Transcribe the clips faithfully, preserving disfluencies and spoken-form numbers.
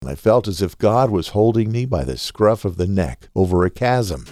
I felt as if God was holding me by the scruff of the neck over a chasm.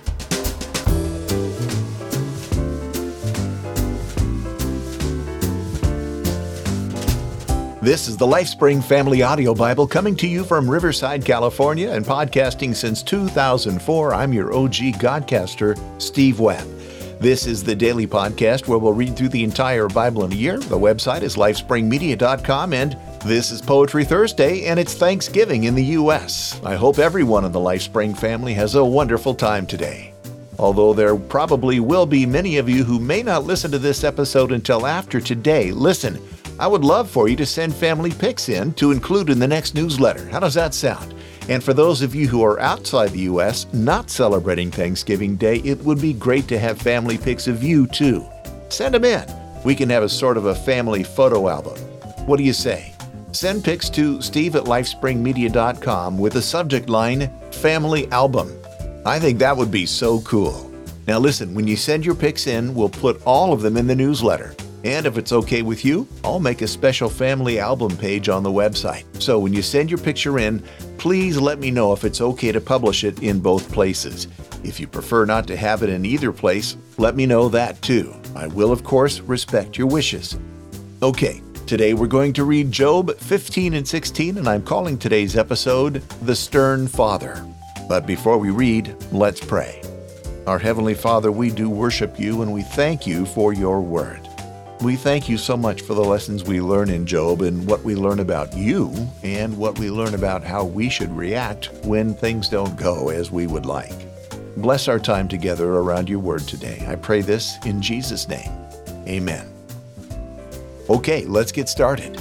This is the LifeSpring Family Audio Bible coming to you from Riverside, California, and podcasting since two thousand four. I'm your O G Godcaster, Steve Webb. This is the daily podcast where we'll read through the entire Bible in a year. The website is lifespring media dot com, and this is Poetry Thursday, and it's Thanksgiving in the U S I hope everyone in the LifeSpring family has a wonderful time today. Although there probably will be many of you who may not listen to this episode until after today, listen. I would love for you to send family pics in to include in the next newsletter. How does that sound? And for those of you who are outside the U S not celebrating Thanksgiving Day, it would be great to have family pics of you too. Send them in. We can have a sort of a family photo album. What do you say? Send pics to steve at lifespring media dot com with the subject line, Family Album. I think that would be so cool. Now listen, when you send your pics in, we'll put all of them in the newsletter. And if it's okay with you, I'll make a special family album page on the website. So when you send your picture in, please let me know if it's okay to publish it in both places. If you prefer not to have it in either place, let me know that too. I will, of course, respect your wishes. Okay, today we're going to read Job fifteen and sixteen, and I'm calling today's episode, The Stern Father. But before we read, let's pray. Our Heavenly Father, we do worship you and we thank you for your word. We thank you so much for the lessons we learn in Job and what we learn about you and what we learn about how we should react when things don't go as we would like. Bless our time together around your word today. I pray this in Jesus' name. Amen. Okay, let's get started.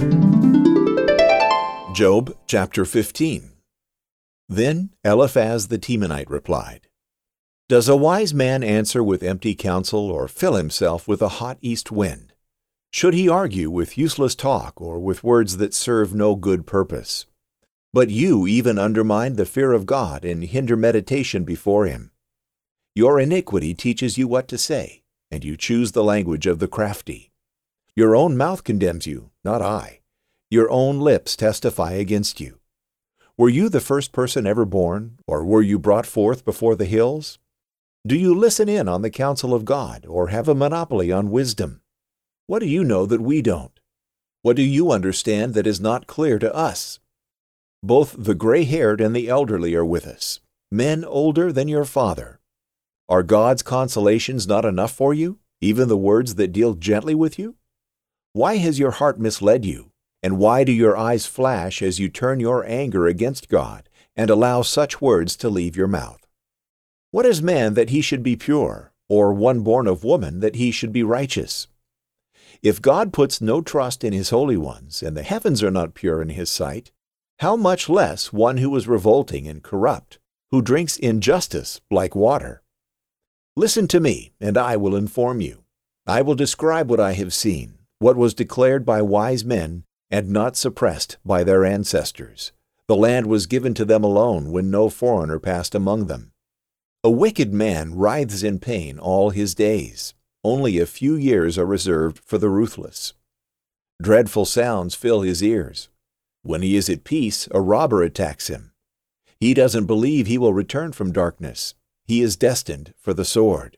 Job chapter fifteen. Then Eliphaz the Temanite replied, Does a wise man answer with empty counsel or fill himself with a hot east wind? Should he argue with useless talk or with words that serve no good purpose? But you even undermine the fear of God and hinder meditation before him. Your iniquity teaches you what to say, and you choose the language of the crafty. Your own mouth condemns you, not I. Your own lips testify against you. Were you the first person ever born, or were you brought forth before the hills? Do you listen in on the counsel of God, or have a monopoly on wisdom? What do you know that we don't? What do you understand that is not clear to us? Both the gray-haired and the elderly are with us, men older than your father. Are God's consolations not enough for you, even the words that deal gently with you? Why has your heart misled you, and why do your eyes flash as you turn your anger against God and allow such words to leave your mouth? What is man that he should be pure, or one born of woman that he should be righteous? If God puts no trust in his holy ones, and the heavens are not pure in his sight, how much less one who is revolting and corrupt, who drinks injustice like water? Listen to me, and I will inform you. I will describe what I have seen, what was declared by wise men, and not suppressed by their ancestors. The land was given to them alone when no foreigner passed among them. A wicked man writhes in pain all his days. Only a few years are reserved for the ruthless. Dreadful sounds fill his ears. When he is at peace, a robber attacks him. He doesn't believe he will return from darkness. He is destined for the sword.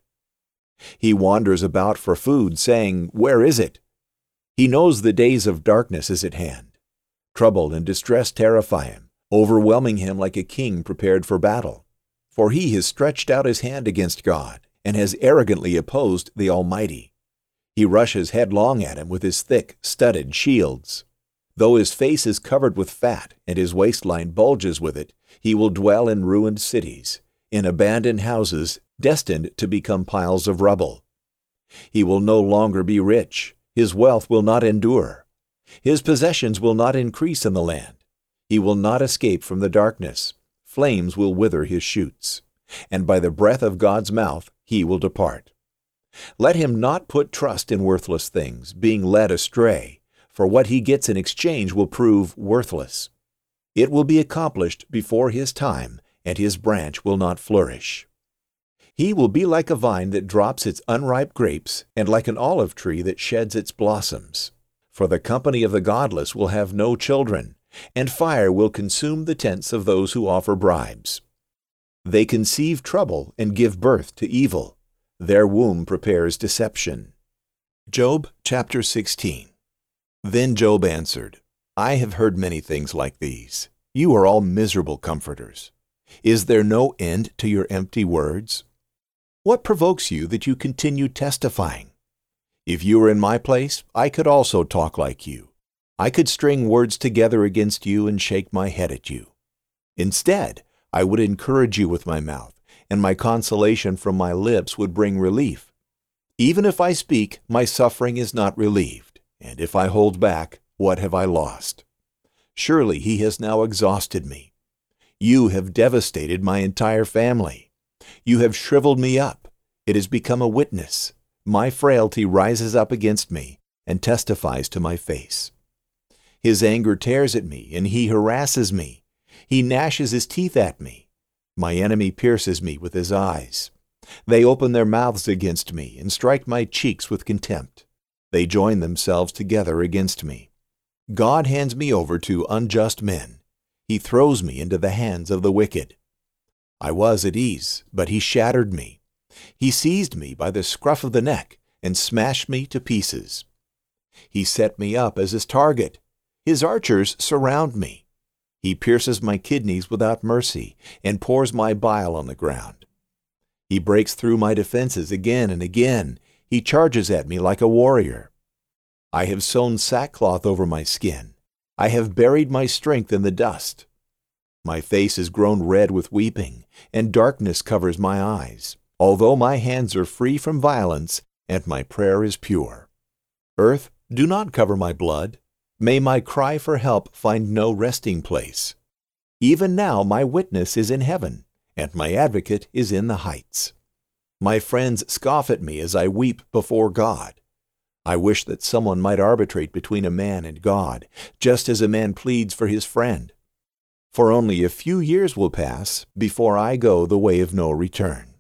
He wanders about for food, saying, Where is it? He knows the days of darkness is at hand. Trouble and distress terrify him, overwhelming him like a king prepared for battle. For he has stretched out his hand against God, and has arrogantly opposed the Almighty. He rushes headlong at him with his thick, studded shields. Though his face is covered with fat, and his waistline bulges with it, he will dwell in ruined cities, in abandoned houses destined to become piles of rubble. He will no longer be rich. His wealth will not endure. His possessions will not increase in the land. He will not escape from the darkness. Flames will wither his shoots, and by the breath of God's mouth he will depart. Let him not put trust in worthless things, being led astray, for what he gets in exchange will prove worthless. It will be accomplished before his time, and his branch will not flourish. He will be like a vine that drops its unripe grapes, and like an olive tree that sheds its blossoms. For the company of the godless will have no children, and fire will consume the tents of those who offer bribes. They conceive trouble and give birth to evil. Their womb prepares deception. Job chapter sixteen. Then Job answered, I have heard many things like these. You are all miserable comforters. Is there no end to your empty words? What provokes you that you continue testifying? If you were in my place, I could also talk like you. I could string words together against you and shake my head at you. Instead, I would encourage you with my mouth, and my consolation from my lips would bring relief. Even if I speak, my suffering is not relieved, and if I hold back, what have I lost? Surely he has now exhausted me. You have devastated my entire family. You have shriveled me up. It has become a witness. My frailty rises up against me and testifies to my face. His anger tears at me, and he harasses me. He gnashes his teeth at me. My enemy pierces me with his eyes. They open their mouths against me and strike my cheeks with contempt. They join themselves together against me. God hands me over to unjust men. He throws me into the hands of the wicked. I was at ease, but he shattered me. He seized me by the scruff of the neck and smashed me to pieces. He set me up as his target. His archers surround me. He pierces my kidneys without mercy and pours my bile on the ground. He breaks through my defenses again and again. He charges at me like a warrior. I have sewn sackcloth over my skin. I have buried my strength in the dust. My face is grown red with weeping, and darkness covers my eyes, although my hands are free from violence, and my prayer is pure. Earth, do not cover my blood. May my cry for help find no resting place. Even now my witness is in heaven, and my advocate is in the heights. My friends scoff at me as I weep before God. I wish that someone might arbitrate between a man and God, just as a man pleads for his friend. For only a few years will pass before I go the way of no return.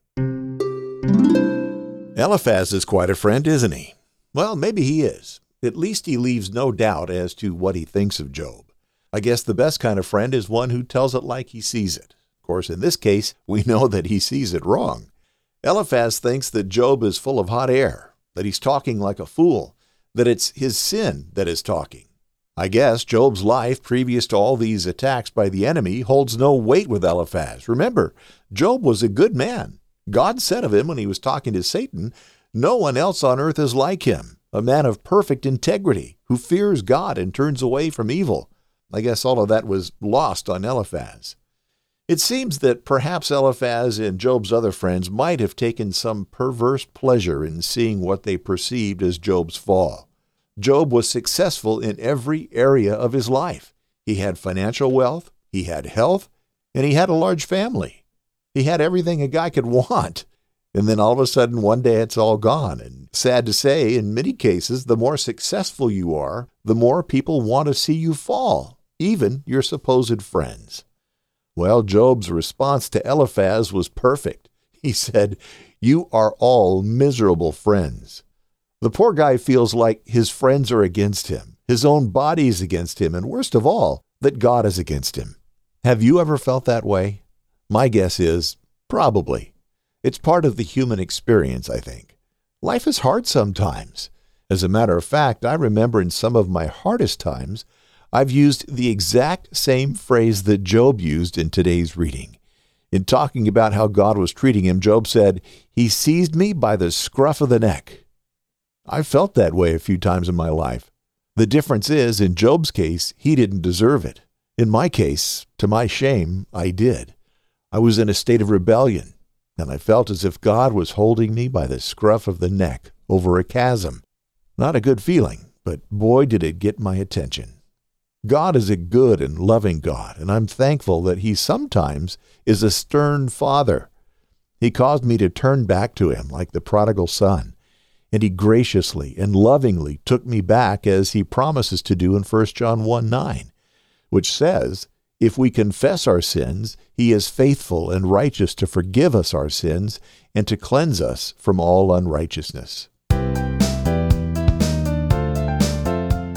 Eliphaz is quite a friend, isn't he? Well, maybe he is. At least he leaves no doubt as to what he thinks of Job. I guess the best kind of friend is one who tells it like he sees it. Of course, in this case, we know that he sees it wrong. Eliphaz thinks that Job is full of hot air, that he's talking like a fool, that it's his sin that is talking. I guess Job's life, previous to all these attacks by the enemy, holds no weight with Eliphaz. Remember, Job was a good man. God said of him when he was talking to Satan, "No one else on earth is like him, a man of perfect integrity, who fears God and turns away from evil." I guess all of that was lost on Eliphaz. It seems that perhaps Eliphaz and Job's other friends might have taken some perverse pleasure in seeing what they perceived as Job's fall. Job was successful in every area of his life. He had financial wealth, he had health, and he had a large family. He had everything a guy could want. And then all of a sudden, one day it's all gone. And sad to say, in many cases, the more successful you are, the more people want to see you fall, even your supposed friends. Well, Job's response to Eliphaz was perfect. He said, "You are all miserable friends." The poor guy feels like his friends are against him, his own body is against him, and worst of all, that God is against him. Have you ever felt that way? My guess is, probably. It's part of the human experience, I think. Life is hard sometimes. As a matter of fact, I remember in some of my hardest times, I've used the exact same phrase that Job used in today's reading. In talking about how God was treating him, Job said, "He seized me by the scruff of the neck." I've felt that way a few times in my life. The difference is, in Job's case, he didn't deserve it. In my case, to my shame, I did. I was in a state of rebellion, and I felt as if God was holding me by the scruff of the neck over a chasm. Not a good feeling, but boy, did it get my attention. God is a good and loving God, and I'm thankful that he sometimes is a stern father. He caused me to turn back to him like the prodigal son, and he graciously and lovingly took me back as he promises to do in First John one nine, which says, "If we confess our sins, he is faithful and righteous to forgive us our sins and to cleanse us from all unrighteousness."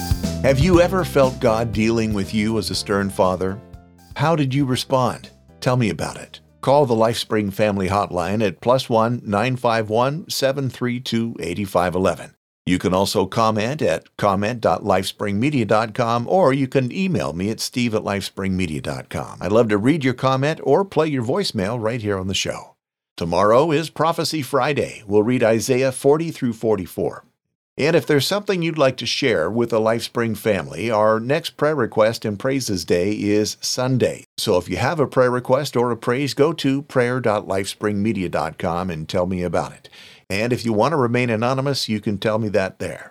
Have you ever felt God dealing with you as a stern father? How did you respond? Tell me about it. Call the LifeSpring Family Hotline at plus one nine five one, seven three two, eight five one one. You can also comment at comment dot lifespring media dot com, or you can email me at steve at lifespring media dot com. I'd love to read your comment or play your voicemail right here on the show. Tomorrow is Prophecy Friday. We'll read Isaiah forty through forty-four. And if there's something you'd like to share with the LifeSpring family, our next prayer request and praises day is Sunday. So if you have a prayer request or a praise, go to prayer dot lifespring media dot com and tell me about it. And if you want to remain anonymous, you can tell me that there.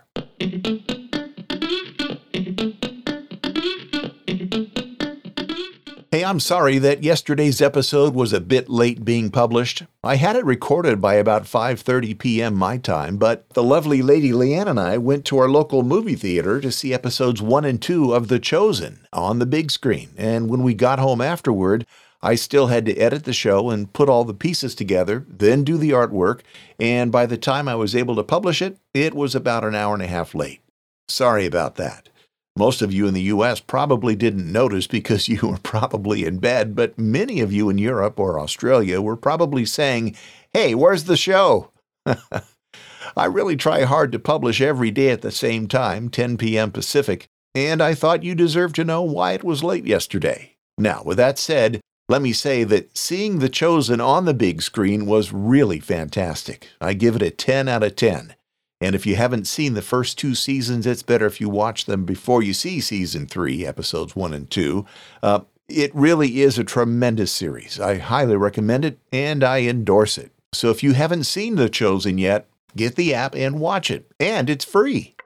Hey, I'm sorry that yesterday's episode was a bit late being published. I had it recorded by about five thirty p.m. my time, but the lovely Lady Leanne and I went to our local movie theater to see episodes one and two of The Chosen on the big screen. And when we got home afterward, I still had to edit the show and put all the pieces together, then do the artwork, and by the time I was able to publish it, it was about an hour and a half late. Sorry about that. Most of you in the U S probably didn't notice because you were probably in bed, but many of you in Europe or Australia were probably saying, "Hey, where's the show?" I really try hard to publish every day at the same time, ten p.m. Pacific, and I thought you deserved to know why it was late yesterday. Now, with that said, let me say that seeing The Chosen on the big screen was really fantastic. I give it a ten out of ten. And if you haven't seen the first two seasons, it's better if you watch them before you see season three, episodes one and two. Uh, it really is a tremendous series. I highly recommend it, and I endorse it. So if you haven't seen The Chosen yet, get the app and watch it. And it's free.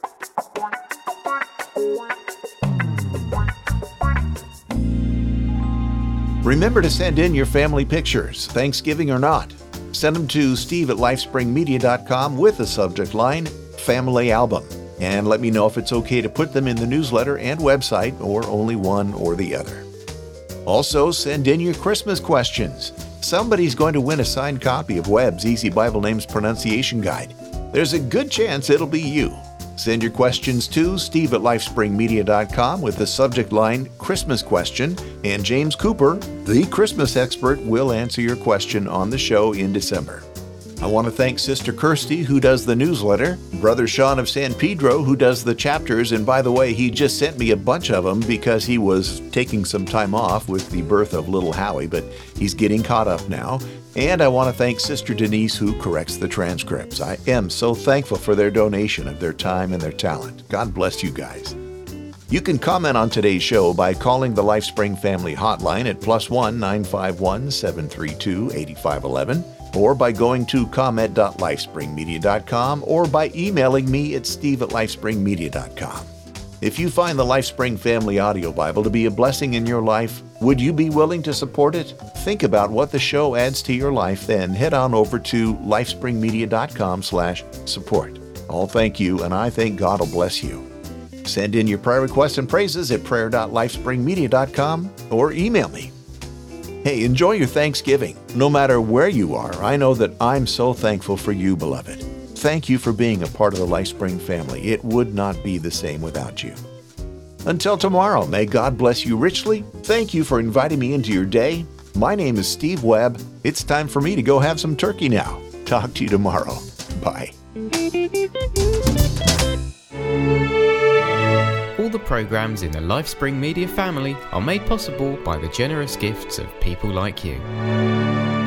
Remember to send in your family pictures, Thanksgiving or not. Send them to steve at lifespring media dot com with the subject line, Family Album. And let me know if it's okay to put them in the newsletter and website, or only one or the other. Also, send in your Christmas questions. Somebody's going to win a signed copy of Webb's Easy Bible Names Pronunciation Guide. There's a good chance it'll be you. Send your questions to steve at lifespring media dot com with the subject line, Christmas Question, and James Cooper, the Christmas expert, will answer your question on the show in December. I want to thank Sister Kirsty, who does the newsletter, Brother Sean of San Pedro, who does the chapters, and by the way, he just sent me a bunch of them because he was taking some time off with the birth of little Howie, but he's getting caught up now. And I want to thank Sister Denise, who corrects the transcripts. I am so thankful for their donation of their time and their talent. God bless you guys. You can comment on today's show by calling the LifeSpring Family Hotline at plus one nine five one, seven three two, eight five one one, or by going to comment dot lifespring media dot com, or by emailing me at steve at lifespring media dot com. If you find the LifeSpring Family Audio Bible to be a blessing in your life, would you be willing to support it? Think about what the show adds to your life, then head on over to lifespring media dot com slash support. I'll thank you, and I think God will bless you. Send in your prayer requests and praises at prayer dot lifespring media dot com or email me. Hey, enjoy your Thanksgiving. No matter where you are, I know that I'm so thankful for you, beloved. Thank you for being a part of the LifeSpring family. It would not be the same without you. Until tomorrow, may God bless you richly. Thank you for inviting me into your day. My name is Steve Webb. It's time for me to go have some turkey now. Talk to you tomorrow. Bye. All the programs in the LifeSpring Media family are made possible by the generous gifts of people like you.